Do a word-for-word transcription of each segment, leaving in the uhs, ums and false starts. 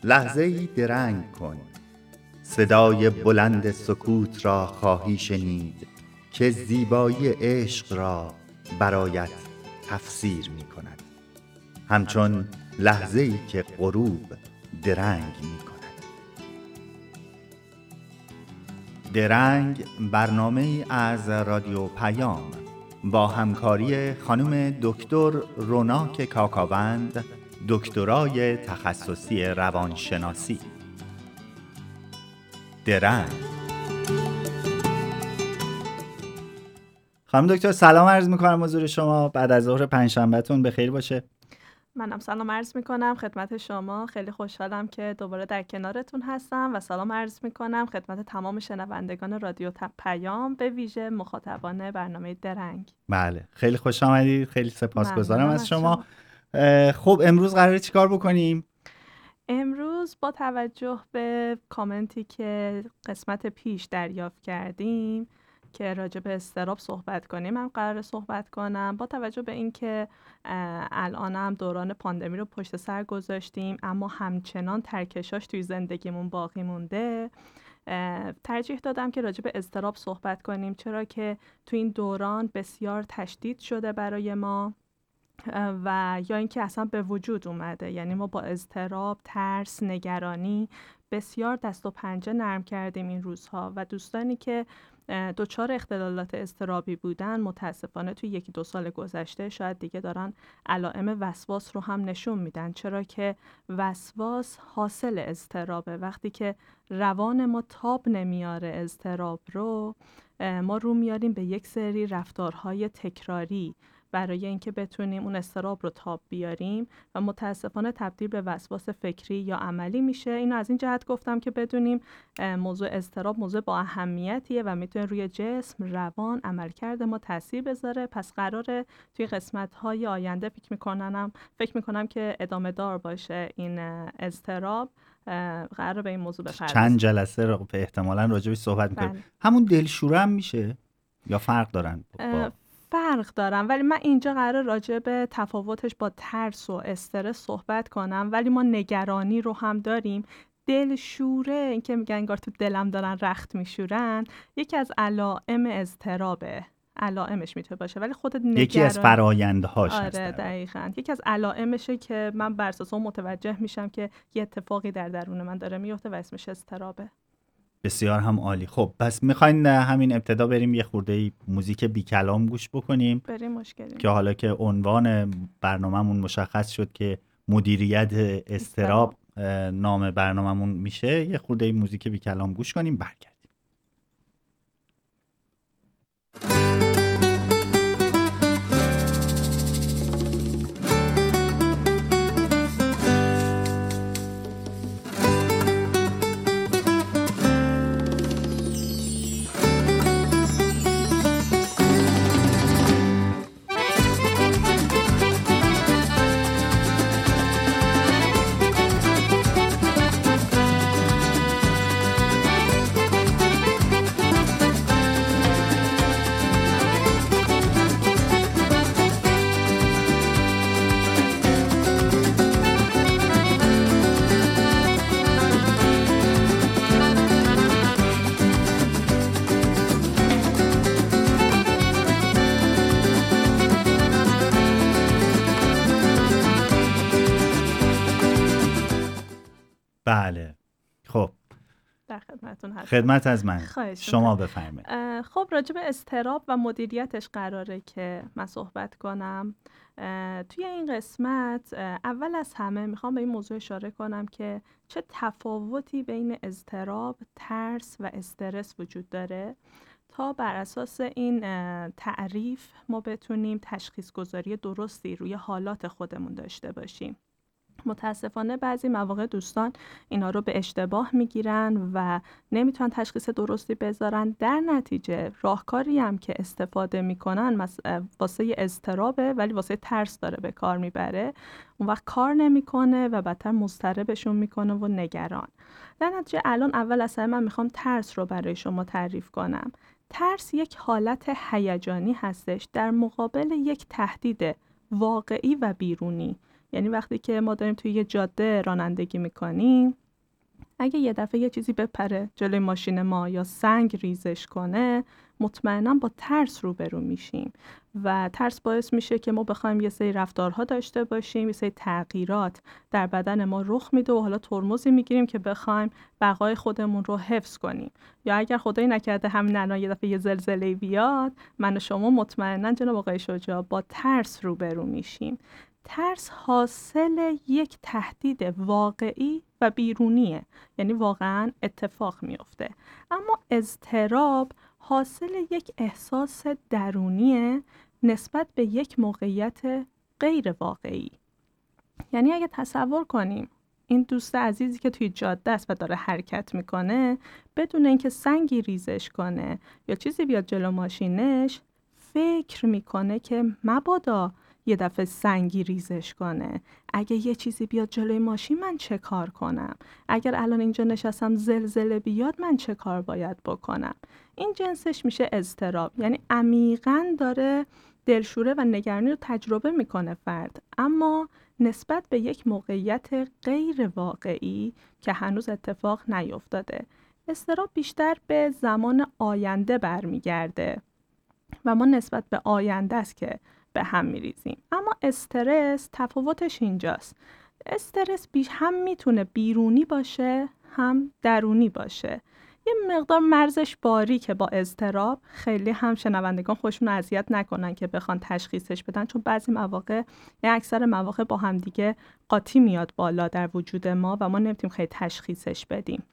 لحظه‌ای درنگ کن، صدای بلند سکوت را خواهی شنید که زیبایی عشق را برایت تفسیر می کند، همچون لحظه‌ای که غروب درنگ می کند. درنگ برنامه‌ای از رادیو پیام با همکاری خانم دکتر روناک کاکاوند، دکترای تخصصی روانشناسی. درنگ. خانم دکتر سلام عرض می‌کنم حضور شما. بعد از ظهر پنجشنبهتون بخیر باشه. منم سلام عرض میکنم خدمت شما. خیلی خوشحالم که دوباره در کنارتون هستم و سلام عرض میکنم خدمت تمام شنوندگان رادیو پیام، به ویژه مخاطبان برنامه درنگ. بله، خیلی خوش آمدید. خیلی سپاسگزارم از شما. شما. خب امروز قراره چیکار بکنیم؟ امروز با توجه به کامنتی که قسمت پیش دریافت کردیم که راجع به اضطراب صحبت کنیم، من قراره صحبت کنم. با توجه به این که الان هم دوران پاندمی رو پشت سر گذاشتیم اما همچنان ترکشاش توی زندگیمون باقی مونده، ترجیح دادم که راجع به اضطراب صحبت کنیم، چرا که توی این دوران بسیار تشدید شده برای ما و یا اینکه اصلا به وجود اومده. یعنی ما با اضطراب، ترس، نگرانی بسیار دست و پنجه نرم کردیم این روزها و دوستانی که دچار اختلالات اضطرابی بودن متاسفانه توی یکی دو سال گذشته شاید دیگه دارن علائم وسواس رو هم نشون میدن، چرا که وسواس حاصل اضطرابه. وقتی که روان ما تاب نمیاره اضطراب رو، ما رو میاریم به یک سری رفتارهای تکراری برای اینکه بتونیم اون اضطراب رو تاب بیاریم و متاسفانه تبدیل به وسواس فکری یا عملی میشه. اینو از این جهت گفتم که بدونیم موضوع اضطراب موضوع با اهمیتیه و میتونه روی جسم، روان، عملکرد ما تاثیر بذاره. پس قراره توی قسمت‌های آینده فکر میکنم فکر میکنم که ادامه دار باشه این اضطراب. قراره به این موضوع بپردازیم. چند جلسه رو به احتمالاً راجعش صحبت می‌کنیم. همون دلشوره هم میشه یا فرق دارن؟ با فرق دارم، ولی من اینجا قراره راجع به تفاوتش با ترس و استرس صحبت کنم. ولی ما نگرانی رو هم داریم. دلشوره، این که میگن انگار تو دلم دارن رخت میشورن، یکی از علائم اضطرابه، علائمش میتونه باشه، ولی خود نگرانی یکی از فرآیندهاش هست. آره دقیقاً یکی از علائمشه که من بر اساس اون متوجه میشم که یه اتفاقی در درون من داره میفته و اسمش اضطرابه. بسیار هم عالی. خب پس میخواین همین ابتدا بریم یه خورده موزیک بی کلام گوش بکنیم؟ بریم مشکلی که حالا که عنوان برنامه‌مون مشخص شد که مدیریت اضطراب نام برنامه‌مون میشه، یه خورده موزیک بی کلام گوش کنیم برگردیم. بله، خب در خدمتتون هستم. خدمت از من. شما بفرمایید. خب راجع به اضطراب و مدیریتش قراره که من صحبت کنم. توی این قسمت اول از همه میخوام به این موضوع اشاره کنم که چه تفاوتی بین اضطراب، ترس و استرس وجود داره تا بر اساس این تعریف ما بتونیم تشخیص گذاری درستی روی حالات خودمون داشته باشیم. متاسفانه بعضی مواقع دوستان اینا رو به اشتباه میگیرن و نمیتونن تشخیص درستی بذارن. در نتیجه راهکاری هم که استفاده میکنن واسه اضطرابه ولی واسه ترس داره به کار میبره، اون وقت کار نمیکنه و بدتر مضطربشون میکنه و نگران. در نتیجه الان اول از همه من میخوام ترس رو برای شما تعریف کنم. ترس یک حالت هیجانی هستش در مقابل یک تهدید واقعی و بیرونی. یعنی وقتی که ما داریم توی یه جاده رانندگی میکنیم، اگه یه دفعه یه چیزی بپره جلوی ماشین ما یا سنگ ریزش کنه، مطمئنا با ترس روبرو میشیم و ترس باعث میشه که ما بخوایم یه سری رفتارها داشته باشیم، یه سری تغییرات در بدن ما رخ میده و حالا ترمزی میگیریم که بخوایم بقای خودمون رو حفظ کنیم. یا اگر خدایی نکرده همین الان یه دفعه یه زلزله بیاد، من و شما مطمئنا جناب آقای شجاع با ترس روبرو میشیم. ترس حاصل یک تهدید واقعی و بیرونیه، یعنی واقعا اتفاق میفته. اما اضطراب حاصل یک احساس درونیه نسبت به یک موقعیت غیر واقعی. یعنی اگه تصور کنیم این دوست عزیزی که توی جاده است و داره حرکت میکنه، بدون اینکه سنگی ریزش کنه یا چیزی بیاد جلو ماشینش، فکر میکنه که مبادا یه دفعه سنگی ریزش کنه، اگه یه چیزی بیاد جلوی ماشین من چه کار کنم، اگر الان اینجا نشستم زلزله بیاد من چه کار باید بکنم. این جنسش میشه اضطراب، یعنی عمیقاً داره دلشوره و نگرانی رو تجربه میکنه فرد، اما نسبت به یک موقعیت غیر واقعی که هنوز اتفاق نیفتاده. اضطراب بیشتر به زمان آینده برمیگرده و ما نسبت به آینده است که به هم میریزیم. اما استرس تفاوتش اینجاست. استرس بیش هم میتونه بیرونی باشه هم درونی باشه. یه مقدار مرزش باریکه با اضطراب، خیلی هم شنوندگان خودشون رو اذیت نکنن که بخوان تشخیصش بدن، چون بعضی مواقع یا اکثر مواقع با هم دیگه قاطی میاد بالا در وجود ما و ما نمیتونیم خیلی تشخیصش بدیم.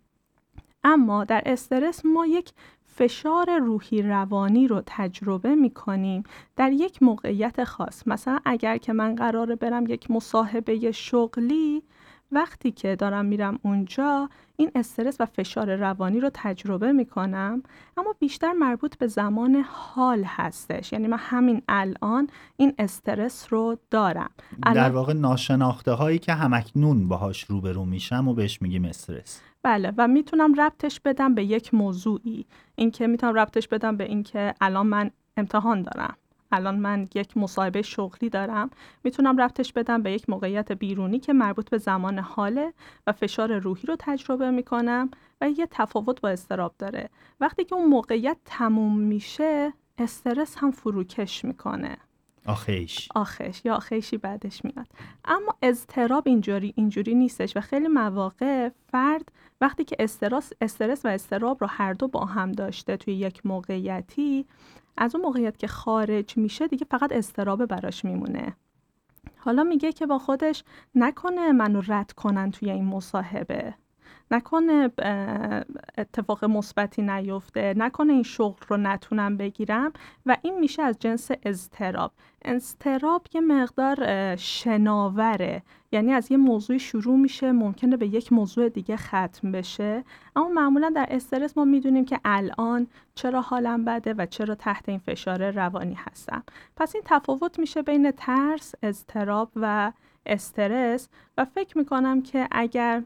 اما در استرس ما یک فشار روحی روانی رو تجربه می‌کنیم در یک موقعیت خاص. مثلا اگر که من قراره برم یک مصاحبه شغلی، وقتی که دارم میرم اونجا این استرس و فشار روانی رو تجربه میکنم، اما بیشتر مربوط به زمان حال هستش. یعنی من همین الان این استرس رو دارم. در واقع ناشناخته هایی که همکنون باهاش روبرو میشم و بهش میگیم استرس. بله، و میتونم ربطش بدم به یک موضوعی. این که میتونم ربطش بدم به این که الان من امتحان دارم، الان من یک مصاحبه شغلی دارم، میتونم ربطش بدم به یک موقعیت بیرونی که مربوط به زمان حاله و فشار روحی رو تجربه میکنم و یه تفاوت با اضطراب داره. وقتی که اون موقعیت تموم میشه، استرس هم فروکش میکنه. آخیش آخش یا آخیشی بعدش میاد. اما اضطراب اینجوری اینجوری نیستش و خیلی مواقع فرد وقتی که استرس استرس و اضطراب رو هر دو با هم داشته توی یک موقعیتی، از اون موقعیت که خارج میشه دیگه فقط اضطراب براش میمونه. حالا میگه که با خودش نکنه منو رد کنن توی این مصاحبه، نکنه اتفاق مثبتی نیفته، نکنه این شغل رو نتونم بگیرم، و این میشه از جنس اضطراب. اضطراب یه مقدار شناوره، یعنی از یه موضوع شروع میشه ممکنه به یک موضوع دیگه ختم بشه. اما معمولا در استرس ما میدونیم که الان چرا حالم بده و چرا تحت این فشار روانی هستم. پس این تفاوت میشه بین ترس، اضطراب و استرس. و فکر میکنم که اگر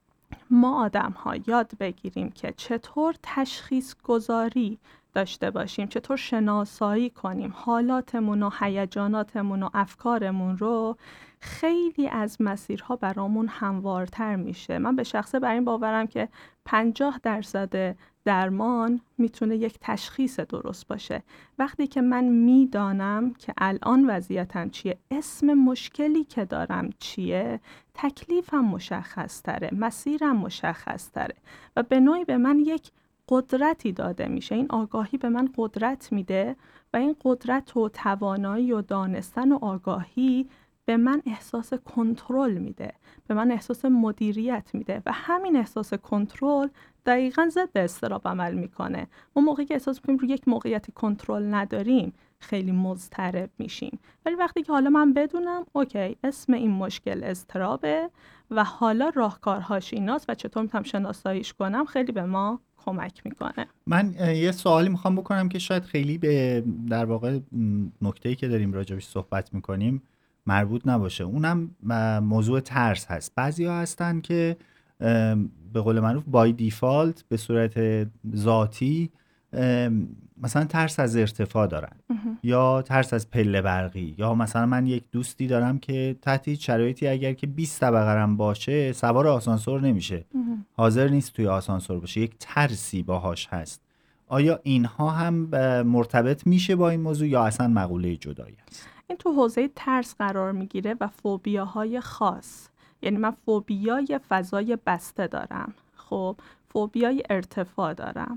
ما آدم ها یاد بگیریم که چطور تشخیص گذاری داشته باشیم، چطور شناسایی کنیم حالاتمون و هیجاناتمون و افکارمون رو، خیلی از مسیرها برامون هموارتر میشه. من به شخصه بر این باورم که پنجاه درصد درمان میتونه یک تشخیص درست باشه. وقتی که من میدانم که الان وضعیتم چیه، اسم مشکلی که دارم چیه، تکلیفم مشخص تره، مسیرم مشخص تره و به نوعی به من یک قدرتی داده میشه. این آگاهی به من قدرت میده و این قدرت و توانایی و دانستن و آگاهی به من احساس کنترل میده، به من احساس مدیریت میده و همین احساس کنترل دقیقاً ضد اضطراب عمل میکنه. ما موقعی که احساس میکنیم روی یک موقعیت کنترل نداریم خیلی مضطرب میشیم، ولی وقتی که حالا من بدونم اوکی اسم این مشکل اضطرابه و حالا راهکارهاش ایناست و چطور میتونم شناساییش کنم، خیلی به ما کمک میکنه. من یه سوالی میخوام بکنم که شاید خیلی به در واقع نکته‌ای که داریم راجعش صحبت میکنیم مربوط نباشه. اونم موضوع ترس هست. بعضیا هستن که به قول معروف بای دیفالت به صورت ذاتی مثلا ترس از ارتفاع دارن یا ترس از پله برقی، یا مثلا من یک دوستی دارم که تحت هیچ شرایطی اگر که بیست طبقه هم باشه سوار آسانسور نمیشه، حاضر نیست توی آسانسور باشه، یک ترسی باهاش هست. آیا اینها هم مرتبط میشه با این موضوع یا اصلا مقوله جدایی است؟ این تو حوزه ترس قرار میگیره و فوبیاهای خاص. یعنی من فوبیای فضای بسته دارم، خب فوبیای ارتفاع دارم،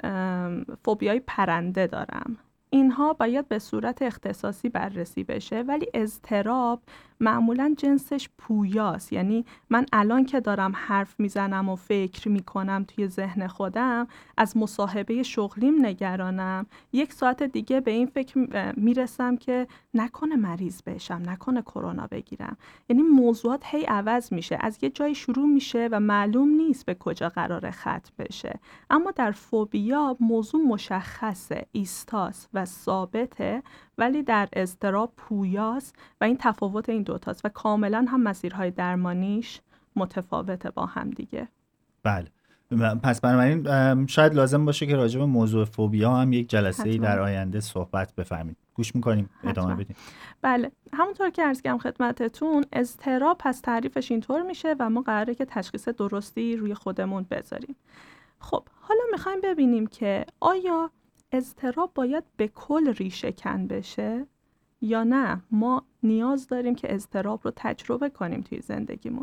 فوبیای پرنده دارم. اینها باید به صورت اختصاصی بررسی بشه، ولی اضطراب معمولاً جنسش پویاست. یعنی من الان که دارم حرف میزنم و فکر میکنم توی ذهن خودم، از مصاحبه شغلیم نگرانم، یک ساعت دیگه به این فکر میرسم که نکنه مریض بشم، نکنه کرونا بگیرم. یعنی موضوعات هی عوض میشه، از یه جای شروع میشه و معلوم نیست به کجا قراره ختم بشه. اما در فوبیا موضوع مشخصه، ایستاست و ثابته، ولی در اضطراب پویاست و این تفاوت این دوتاست و کاملا هم مسیرهای درمانیش متفاوته با هم دیگه. بله، پس بنابراین شاید لازم باشه که راجع به موضوع فوبیا هم یک جلسه‌ای در آینده صحبت بفرمایید. گوش می‌کنیم، ادامه بدیم. بله، همونطور که عرض کردم خدمتتون، اضطراب پس تعریفش اینطور میشه و ما قراره که تشخیص درستی روی خودمون بذاریم. خب حالا میخوایم ببینیم که آیا اضطراب باید به کل ریشه کن بشه یا نه ما نیاز داریم که اضطراب رو تجربه کنیم توی زندگیمون.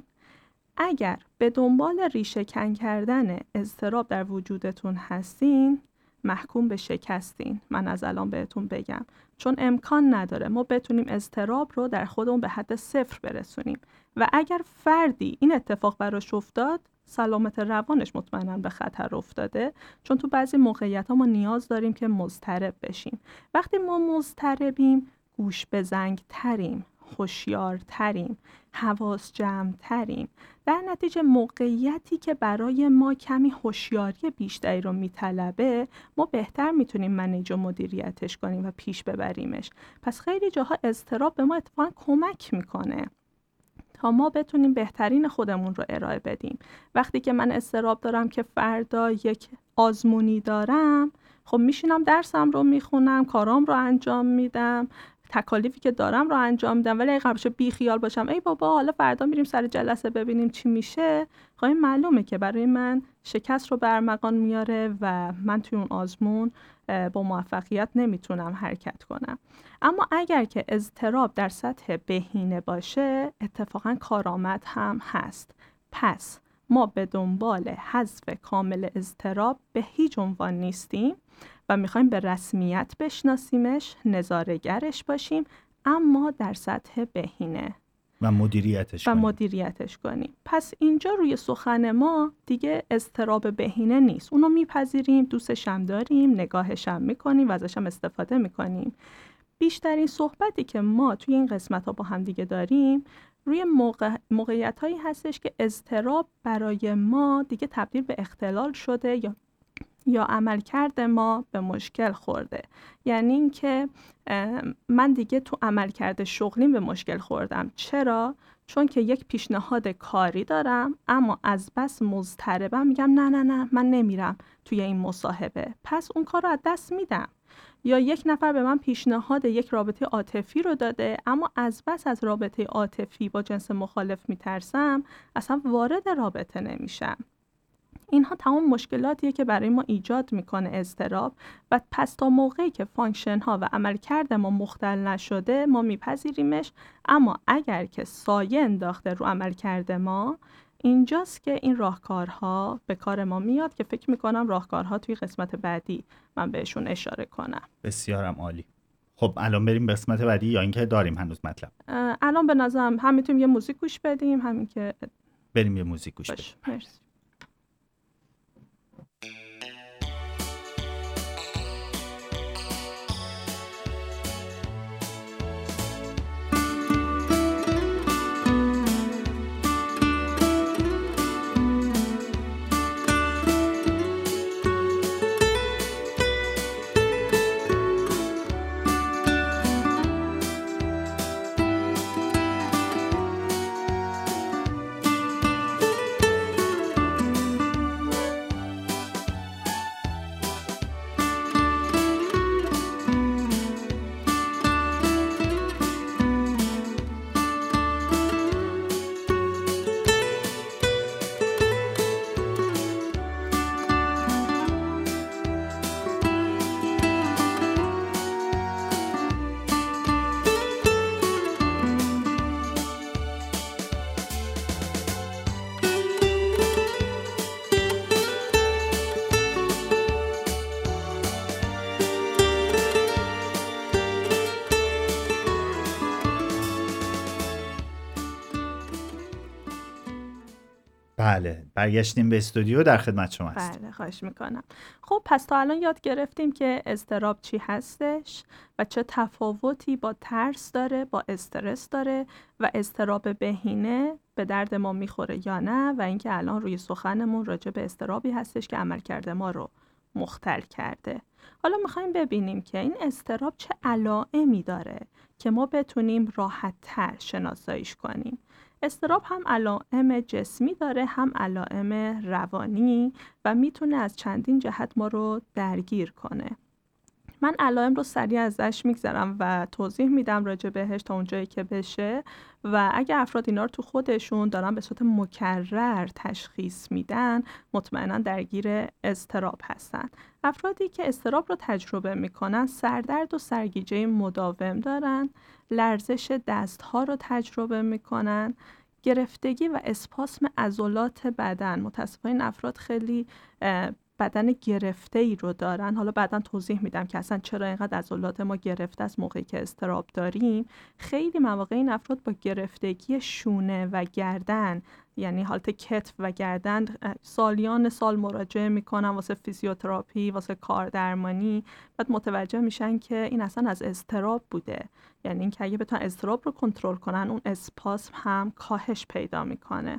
اگر به دنبال ریشه کن کردن اضطراب در وجودتون هستین، محکوم به شکستین. من از الان بهتون بگم، چون امکان نداره ما بتونیم اضطراب رو در خودمون به حد صفر برسونیم و اگر فردی این اتفاق براش افتاد، سلامت روانش مطمئناً به خطر افتاده، چون تو بعضی موقعیت‌ها ما نیاز داریم که مضطرب بشیم. وقتی ما مضطربیم، گوش به زنگ تریم، هوشیار تریم، حواس جمع تریم. در نتیجه موقعیتی که برای ما کمی هوشیاری بیشتری رو میطلبه، ما بهتر میتونیم منیج و مدیریتش کنیم و پیش ببریمش. پس خیلی جاها اضطراب به ما اتفاقاً کمک میکنه تا ما بتونیم بهترین خودمون رو ارائه بدیم. وقتی که من اضطراب دارم که فردا یک آزمونی دارم، خب میشینم درسم رو میخونم، کارام رو انجام میدم، تکالیفی که دارم رو انجام میدم، ولی اگه قبلش بی خیال باشم ای بابا حالا فردا میریم سر جلسه ببینیم چی میشه، خب این معلومه که برای من شکست رو برمغان میاره و من توی اون آزمون با موفقیت نمیتونم حرکت کنم. اما اگر که اضطراب در سطح بهینه باشه، اتفاقا کارآمد هم هست. پس ما به دنبال حذف کامل اضطراب به هیچ عنوان نیستیم و میخوایم به رسمیت بشناسیمش، نظاره‌گرش باشیم، اما در سطح بهینه و مدیریتش و کنیم. مدیریتش کنیم. پس اینجا روی سخن ما دیگه اضطراب بهینه نیست. اونو میپذیریم، دوستش هم داریم، نگاهش هم میکنیم و ازش هم استفاده میکنیم. بیشترین صحبتی که ما توی این قسمت ها با هم دیگه داریم روی موقع... موقعیت هایی هستش که اضطراب برای ما دیگه تبدیل به اختلال شده یا یا عملکرد ما به مشکل خورده. یعنی این که من دیگه تو عملکرد شغلیم به مشکل خوردم. چرا؟ چون که یک پیشنهاد کاری دارم اما از بس مضطربم، میگم نه نه نه من نمیرم توی این مصاحبه، پس اون کار رو از دست میدم. یا یک نفر به من پیشنهاد یک رابطه عاطفی رو داده اما از بس از رابطه عاطفی با جنس مخالف میترسم، اصلا وارد رابطه نمیشم. اینها تمام مشکلاتیه که برای ما ایجاد میکنه اضطراب و پس تا موقعی که فانکشن ها و عملکرد ما مختل نشده ما میپذیریمش. اما اگر که سایه انداخته رو عملکرد ما، اینجاست که این راهکارها به کار ما میاد که فکر میکنم راهکارها توی قسمت بعدی من بهشون اشاره کنم. بسیارم عالی. خب الان بریم به قسمت بعدی یا اینکه داریم هنوز مطلب؟ الان به نظرم هم میتونیم یه موزیک گوش بدیم، همین که بریم یه موزیک گوش بدیم. مرسی. بله، برگشتیم به استودیو، در خدمت شما هستیم. بله، خواهش میکنم. خب پس تا الان یاد گرفتیم که اضطراب چی هستش و چه تفاوتی با ترس داره، با استرس داره و اضطراب بهینه به درد ما میخوره یا نه، و اینکه الان روی سخنمون راجع به اضطرابی هستش که عملکرد ما رو مختل کرده. حالا میخوایم ببینیم که این اضطراب چه علائمی داره که ما بتونیم راحت تر شناساییش کنیم. اضطراب هم علائم جسمی داره، هم علائم روانی و میتونه از چندین جهت ما رو درگیر کنه. من علائم رو سریع ازش میگذرم و توضیح میدم راجع بهش تا اونجایی که بشه، و اگه افراد اینا رو تو خودشون دارن به صورت مکرر تشخیص میدن، مطمئنا درگیر اضطراب هستن. افرادی که اضطراب رو تجربه میکنن سردرد و سرگیجه مداوم دارن، لرزش دستها رو تجربه میکنن، گرفتگی و اسپاسم عضلات بدن. متاسفانه این افراد خیلی بدن گرفته ای رو دارن. حالا بعداً توضیح میدم که اصلا چرا اینقدر عضلات ما گرفته است موقعی که اضطراب داریم. خیلی مواقع این افراد با گرفتگی شونه و گردن، یعنی حالت کتف و گردن، سالیان سال مراجعه میکنن واسه فیزیوتراپی، واسه کاردرمانی. بعد متوجه میشن که این اصلا از اضطراب بوده، یعنی اینکه اگه بتونن اضطراب رو کنترل کنن، اون اسپاسم هم کاهش پیدا میکنه.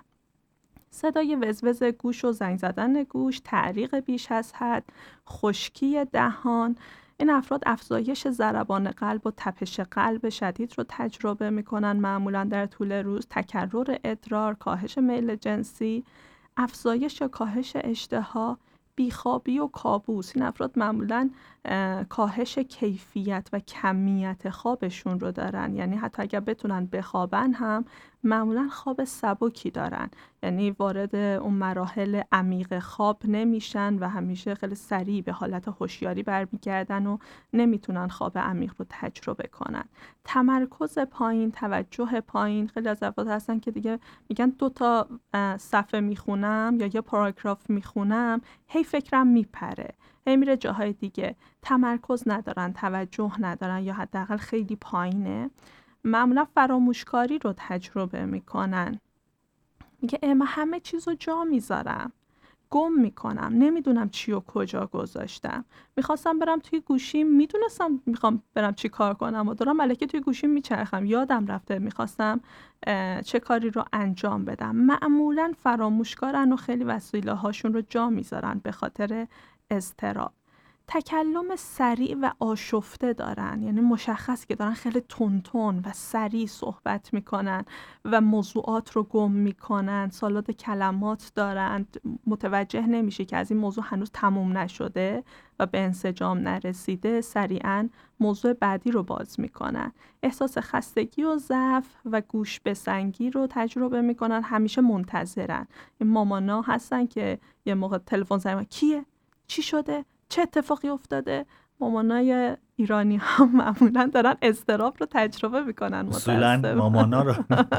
صدای وزوز گوش و زنگ زدن گوش، تعریق بیش از حد، خشکی دهان. این افراد افزایش ضربان قلب و تپش قلب شدید رو تجربه میکنن معمولا در طول روز، تکرر ادرار، کاهش میل جنسی، افزایش یا کاهش اشتها، بیخوابی و کابوس. این افراد معمولا کاهش کیفیت و کمیت خوابشون رو دارن، یعنی حتی اگر بتونن بخوابن هم معمولا خواب سبکی دارن، یعنی وارد اون مراحل عمیق خواب نمیشن و همیشه خیلی سریع به حالت هوشیاری برمیگردن و نمیتونن خواب عمیق رو تجربه کنن. تمرکز پایین، توجه پایین. خیلی از افراد هستن که دیگه میگن دو تا صفحه میخونم یا یه پاراگراف میخونم هی فکرم میپره، هی میره جاهای دیگه. تمرکز ندارن، توجه ندارن یا حداقل خیلی پایینه. معمولا فراموشکاری رو تجربه میکنن. میگه من همه چیز رو جا میذارم، گم میکنم، نمیدونم چی و کجا گذاشتم. میخواستم برم توی گوشیم، میدونستم میخوام برم چی کار کنم و دارم الکی توی گوشیم میچرخم، یادم رفته میخواستم چه کاری رو انجام بدم. معمولا فراموشکارن و خیلی وسیله هاشون رو جا میذارن به خاطر اضطراب. تکلم سریع و آشفته دارن، یعنی مشخص که دارن خیلی تونتون و سریع صحبت میکنن و موضوعات رو گم میکنن. سالاد کلمات دارن، متوجه نمیشه که از این موضوع هنوز تموم نشده و به انسجام نرسیده، سریعا موضوع بعدی رو باز میکنن. احساس خستگی و ضعف و گوش بسنگی رو تجربه میکنن، همیشه منتظرن. این مامانا هستن که یه موقع تلفن زنگ کیه؟ چی شده؟ چه اتفاقی افتاده؟ مامانای ایرانی هم معمولا دارن اضطراب رو تجربه میکنن. اصولا مامانا رو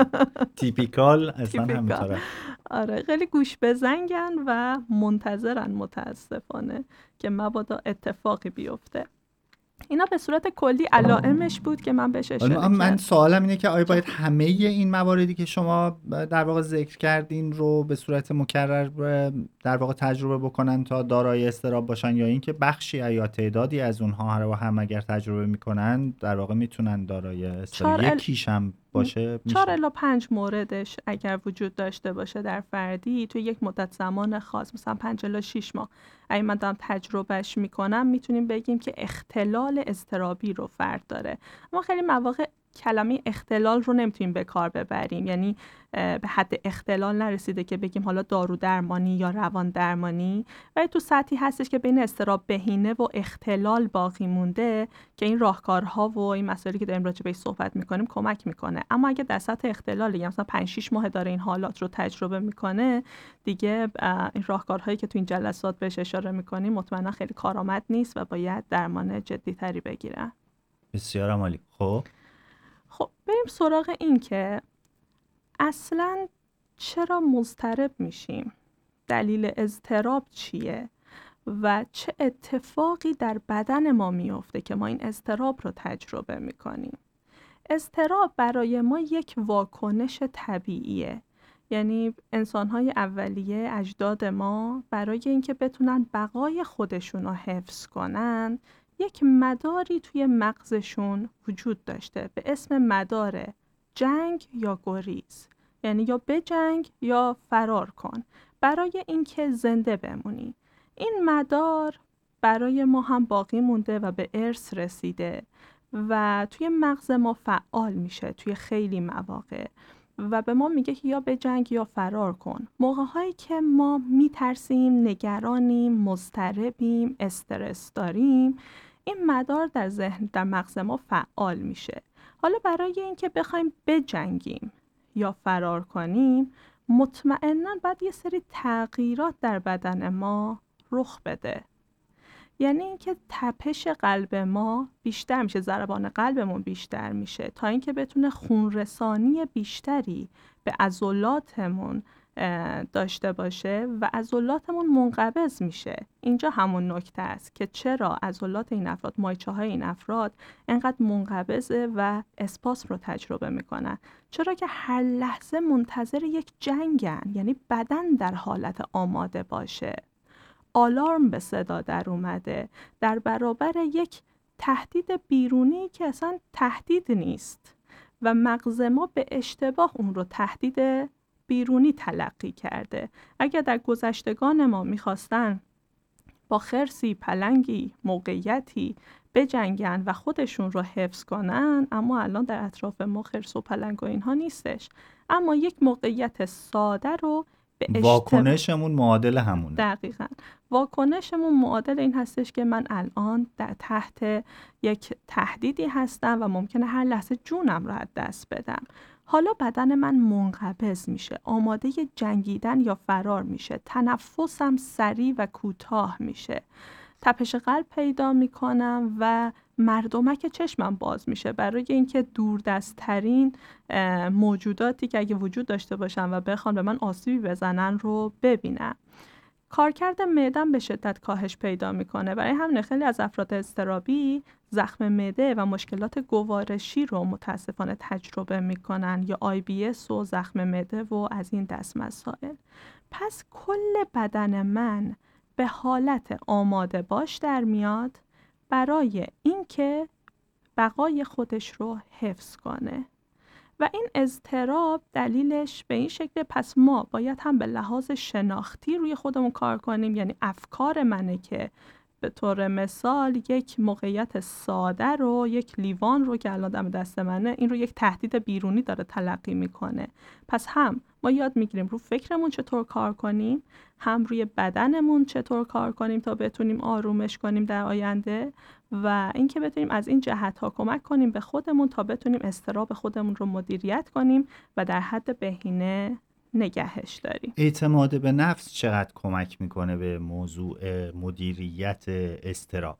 تیپیکال اصلا همینطوره. آره، خیلی گوش بزنگن و منتظرن متاسفانه که مبادا اتفاقی بیفته. اینا به صورت کلی علائمش بود که من بهش اشاره کردم. من سوالم اینه که آیا باید همه این مواردی که شما در واقع ذکر کردین رو به صورت مکرر در واقع تجربه بکنن تا دارای اضطراب باشن، یا اینکه بخشی یا تعدادی از اونها رو هم اگر تجربه میکنن در واقع میتونن دارای اضطراب یکیش هم باشه؟ چهار الی پنج موردش اگر وجود داشته باشه در فردی توی یک مدت زمان خاص، مثلا پنج الی شش ماه اگه من دارم تجربهش میکنم، میتونیم بگیم که اختلال اضطرابی رو فرد داره. اما خیلی مواقع کلمه اختلال رو نمیتونیم به کار ببریم، یعنی به حد اختلال نرسیده که بگیم حالا دارو درمانی یا روان درمانی، ولی تو سطحی هستش که بین اضطراب بهینه و اختلال باقی مونده که این راهکارها و این مسائلی که داریم راجع بهش صحبت میکنیم کمک میکنه. اما اگه در سطح اختلال، یعنی مثلا پنج شش ماه داره این حالات رو تجربه میکنه، دیگه این راهکارهایی که تو این جلسات بهش اشاره میکنیم مطمئنا خیلی کارآمد نیست و باید درمان جدی‌تری بگیرن. بسیار عالی. خب خب بریم سراغ این که اصلاً چرا مضطرب میشیم؟ دلیل اضطراب چیه؟ و چه اتفاقی در بدن ما میفته که ما این اضطراب رو تجربه میکنیم؟ اضطراب برای ما یک واکنش طبیعیه، یعنی انسان‌های اولیه، اجداد ما، برای اینکه بتونن بقای خودشون رو حفظ کنن یک مداری توی مغزشون وجود داشته به اسم مدار جنگ یا گریز. یعنی یا بجنگ یا فرار کن برای اینکه زنده بمونی. این مدار برای ما هم باقی مونده و به ارث رسیده و توی مغز ما فعال میشه توی خیلی مواقع و به ما میگه که یا بجنگ یا فرار کن. موقع‌هایی که ما میترسیم، نگرانیم، مضطربیم، استرس داریم، این مدار در ذهن در مغز ما فعال میشه. حالا برای اینکه بخوایم بجنگیم یا فرار کنیم، مطمئناً باید یه سری تغییرات در بدن ما رخ بده. یعنی اینکه تپش قلب ما بیشتر میشه، ضربان قلبمون بیشتر میشه تا اینکه بتونه خونرسانی بیشتری به عضلاتمون داشته باشه و عضلاتمون منقبض میشه. اینجا همون نکته است که چرا عضلات این افراد، مایچه های این افراد انقدر منقبضه و اسپاسم رو تجربه میکنن. چرا که هر لحظه منتظر یک جنگن، یعنی بدن در حالت آماده باشه. آلارم به صدا در اومده در برابر یک تهدید بیرونی که اصلا تهدید نیست و مغز ما به اشتباه اون رو تهدید بیرونی تلقی کرده. اگر در گذشتگان ما میخواستن با خرسی، پلنگی، موقعیتی بجنگن و خودشون رو حفظ کنن، اما الان در اطراف ما خرس و پلنگ و اینها نیستش، اما یک موقعیت ساده رو واکنشمون معادل همونه. دقیقاً واکنشمون معادل این هستش که من الان در تحت یک تهدیدی هستم و ممکنه هر لحظه جونم رو از دست بدم. حالا بدن من منقبض میشه، آماده جنگیدن یا فرار میشه، تنفسم سریع و کوتاه میشه، تپش قلب پیدا میکنم و مردمک چشمم باز میشه برای اینکه دوردست‌ترین موجوداتی که اگه وجود داشته باشن و بخوان به من آسیبی بزنن رو ببینم. کارکرد معده‌ام به شدت کاهش پیدا میکنه. برای همین خیلی از افراد اضطرابی زخم معده و مشکلات گوارشی رو متاسفانه تجربه میکنن، یا آی بی اس و زخم معده و از این دست مسائل. پس کل بدن من به حالت آماده باش در میاد برای اینکه بقای خودش رو حفظ کنه. و این اضطراب دلیلش به این شکل، پس ما باید هم به لحاظ شناختی روی خودمون کار کنیم. یعنی افکار منه که به طور مثال یک موقعیت ساده رو، یک لیوان رو که الان دم دست منه، این رو یک تهدید بیرونی داره تلقی میکنه. پس هم ما یاد میگیریم رو فکرمون چطور کار کنیم، هم روی بدنمون چطور کار کنیم تا بتونیم آرومش کنیم در آینده، و اینکه بتونیم از این جهت ها کمک کنیم به خودمون تا بتونیم اضطراب خودمون رو مدیریت کنیم و در حد بهینه نگهش داریم. اعتماد به نفس چقدر کمک میکنه به موضوع مدیریت اضطراب؟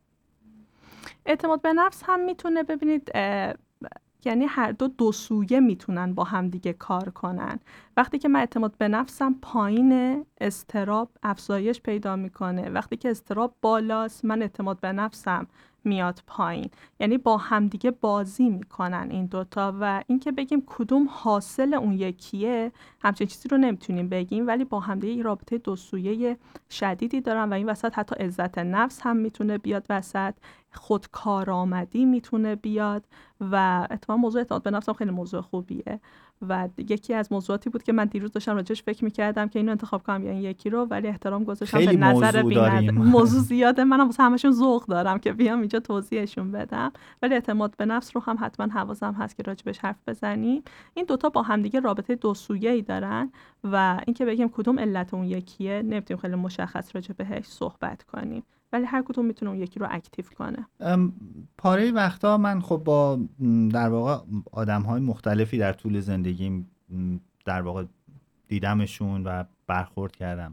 اعتماد به نفس هم میتونه، ببینید، یعنی هر دو دو سویه میتونن با هم دیگه کار کنن. وقتی که من اعتماد به نفسم پایین، اضطراب افزایش پیدا میکنه. وقتی که اضطراب بالاست، من اعتماد به نفسم میاد پایین. یعنی با هم دیگه بازی میکنن این دوتا، و اینکه بگیم کدوم حاصل اون یکیه، همچین چیزی رو نمیتونیم بگیم، ولی با هم دیگه یک رابطه دو سویه شدیدی دارن و این وسط حتی عزت نفس هم میتونه بیاد وسط، خودکارآمدی میتونه بیاد. و اتفاقا موضوع اعتماد به نفسم خیلی موضوع خوبیه و یکی از موضوعاتی بود که من دیروز داشتم راجعش فکر می‌کردم که اینو انتخاب کنم یا این یکی رو، ولی احترام گذاشتم به نظر بی‌نظر. موضوع زیاده، منم واسه همشون ذوق دارم که بیام اینجا توضیحشون بدم، ولی اعتماد به نفس رو هم حتما حواسم هست که راجعش حرف بزنیم. این دوتا با هم دیگه رابطه دو سویه‌ای دارن و اینکه بگیم کدوم علت اون یکیه نمی‌تونیم خیلی مشخص راجع بهش صحبت کنیم، ولی هر کدوم میتونه اون یکی رو اکتیو کنه. پاره وقتا من خب با در واقع آدم‌های مختلفی در طول زندگیم در واقع دیدمشون و برخورد کردم.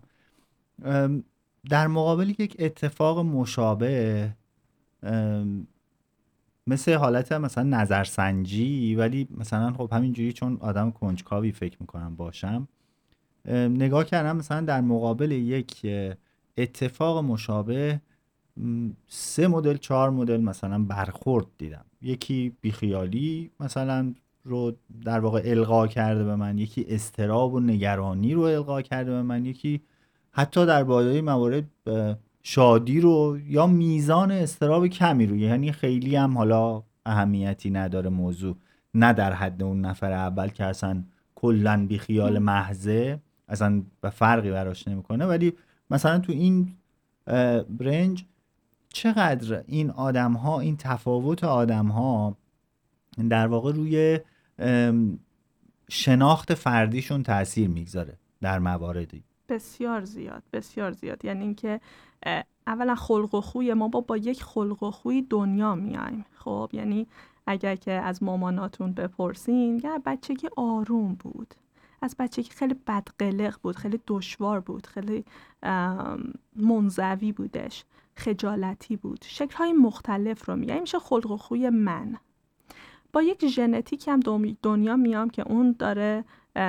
در مقابل یک اتفاق مشابه مثل حالت مثلا نظرسنجی، ولی مثلا خب همینجوری چون آدم کنجکاوی فکر میکنم باشم، نگاه کردم مثلا در مقابل یک اتفاق مشابه سه مدل چهار مدل مثلا برخورد دیدم. یکی بیخیالی، مثلا رو در واقع القا کرده به من، یکی اضطراب و نگرانی رو القا کرده به من، یکی حتی در بعضی موارد شادی رو یا میزان اضطراب کمی رو، یعنی خیلی هم حالا اهمیتی نداره موضوع، نه در حد اون نفر اول که اصلا کلن بی خیال محضه، اصلا به فرقی براش نمیکنه، ولی مثلا تو این برنج چقدر این آدم ها، این تفاوت آدم ها در واقع روی شناخت فردیشون تأثیر میگذاره در مواردی بسیار زیاد بسیار زیاد. یعنی اینکه اولا خلق و خوی ما با با یک خلق و خوی دنیا میایم. خب یعنی اگر که از ماماناتون بپرسین، یا بچگی آروم بود، از بچگی خیلی بدقلق بود، خیلی دشوار بود، خیلی منزوی بودش، خجالتی بود، شکل‌های مختلف رو میگه. میشه خلق و خوی من. با یک ژنتیک هم دنیا میام که اون داره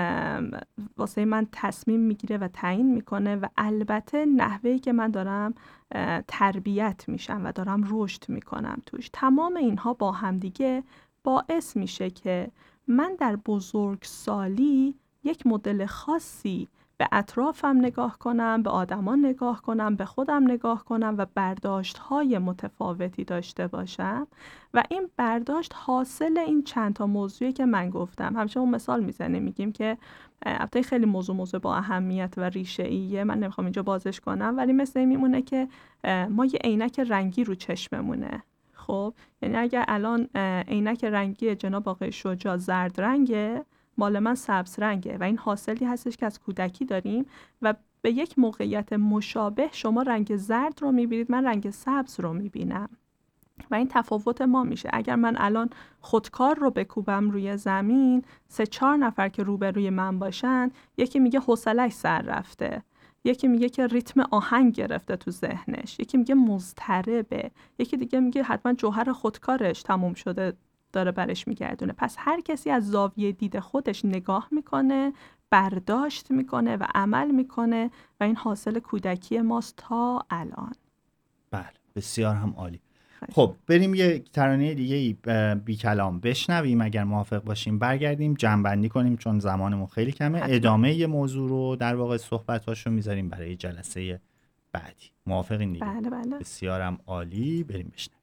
واسه من تصمیم میگیره و تعیین میکنه، و البته نحوهی که من دارم تربیت میشم و دارم رشد میکنم توش. تمام اینها با هم دیگه باعث میشه که من در بزرگسالی یک مدل خاصی به اطرافم نگاه کنم، به آدمان نگاه کنم، به خودم نگاه کنم و برداشت‌های متفاوتی داشته باشم، و این برداشت حاصل این چند تا موضوعی که من گفتم. همچنین مثال میزنیم، میگیم که البته خیلی موضوع موضوع با اهمیت و ریشه‌ایه، من نمیخوام اینجا بازش کنم، ولی مثل این میمونه که ما یه عینک رنگی رو چشممونه. خب یعنی اگر الان عینک رنگی جناب آقای شجاع زرد رنگه، مال من سبز رنگه، و این حاصلی هستش که از کودکی داریم، و به یک موقعیت مشابه شما رنگ زرد رو میبینید، من رنگ سبز رو میبینم، و این تفاوت ما میشه. اگر من الان خودکار رو بکوبم روی زمین، سه چهار نفر که روبروی من باشن، یکی میگه حوصله‌اش سر رفته، یکی میگه که ریتم آهنگ گرفته تو ذهنش، یکی میگه مضطربه، یکی دیگه میگه حتما جوهر خودکارش تموم شده داره برش میگردونه. پس هر کسی از زاویه دید خودش نگاه میکنه، برداشت میکنه و عمل میکنه، و این حاصل کودکی ماست تا الان. بله بسیار هم عالی. خب بریم یه ترانه دیگه بی کلام بشنویم، اگر موافق باشیم برگردیم جمع‌بندی کنیم چون زمانمون خیلی کمه. حتما. ادامه یه موضوع رو در واقع صحبتاشو میذاریم برای جلسه بعدی. موافقین دیگه؟ بله بله. بسیارم عالی، بریم بشنویم.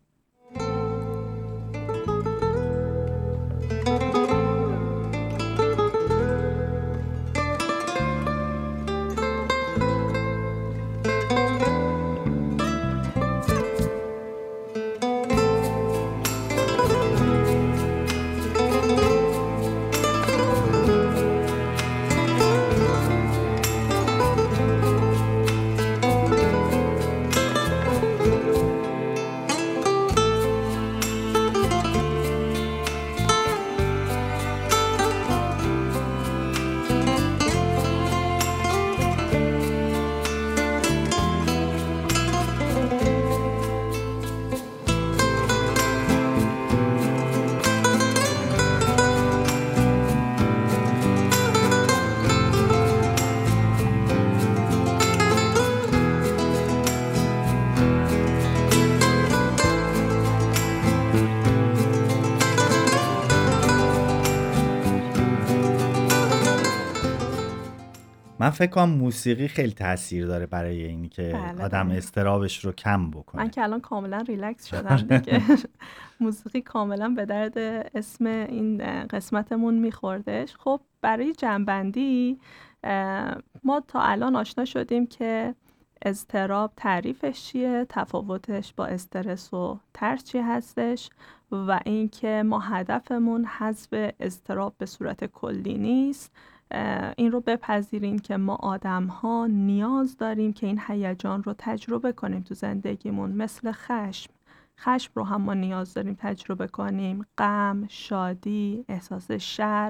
من فکر کنم موسیقی خیلی تاثیر داره برای اینی که بله آدم بله. اضطرابش رو کم بکنه. من که الان کاملا ریلکس شدم دیگه. موسیقی کاملا به درد اسم این قسمتمون میخوردش. خب برای جمع‌بندی ما تا الان آشنا شدیم که اضطراب تعریفش چیه، تفاوتش با استرس و ترس چی هستش، و اینکه ما هدفمون حذف اضطراب به صورت کلی نیست. این رو بپذیریم که ما آدم ها نیاز داریم که این هیجان رو تجربه کنیم تو زندگیمون، مثل خشم. خشم رو هم ما نیاز داریم تجربه کنیم، غم، شادی، احساس شرم.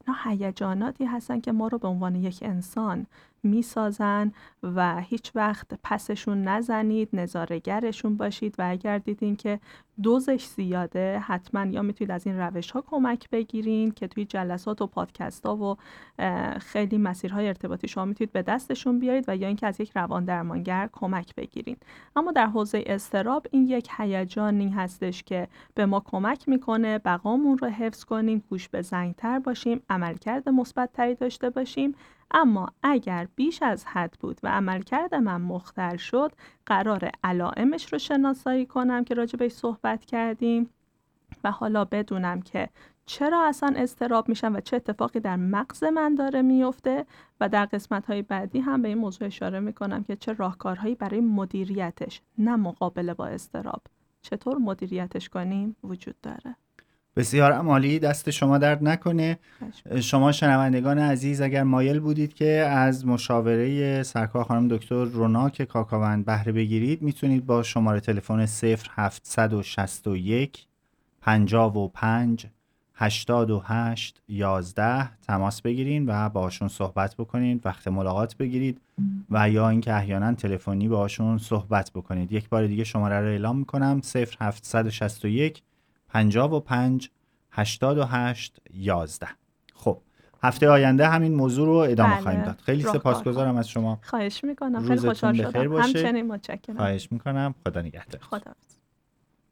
اینا هیجاناتی هستن که ما رو به عنوان یک انسان میسازن و هیچ وقت پسشون نزنید، نظاره‌گرشون باشید و اگر دیدین که دوزش زیاده حتما یا میتونید از این روش ها کمک بگیرین که توی جلسات و پادکست ها و خیلی مسیرهای ارتباطی شما میتونید به دستشون بیارید و یا اینکه از یک روان درمانگر کمک بگیرین. اما در حوزه اضطراب این یک هیجانی هستش که به ما کمک میکنه بقامون رو حفظ کنیم، گوش به زنگ‌تر باشیم، عملکرد مثبت‌تری داشته باشیم. اما اگر بیش از حد بود و عملکرد من مختل شد، قرار علائمش رو شناسایی کنم که راجع بهش صحبت کردیم و حالا بدونم که چرا اصلا اضطراب میشم و چه اتفاقی در مغز من داره میفته و در قسمت‌های بعدی هم به این موضوع اشاره میکنم که چه راهکارهایی برای مدیریتش، نه مقابله با اضطراب، چطور مدیریتش کنیم وجود داره. بسیار عالی، دست شما درد نکنه. شما شنوندگان عزیز اگر مایل بودید که از مشاوره سرکار خانم دکتر روناک کاکاوند بهره بگیرید، میتونید با شماره تلفن صفر هفت شش یک پنجاه و پنج هشتاد و هشت یازده تماس بگیرین و باشون صحبت بکنید، وقت ملاقات بگیرید و یا اینکه احیانا تلفنی باشون صحبت بکنید. یک بار دیگه شماره رو اعلام میکنم: صفر هفت شش یک پنجاه و پنج هشتاد و هشت یازده. خب هفته آینده همین موضوع رو ادامه بله. خواهیم داد. خیلی سپاسگزارم از شما. خواهش میکنم، خیلی خوشحال شدم. همچنین متشکرم. خواهش میکنم. خدا نگهدار. خدا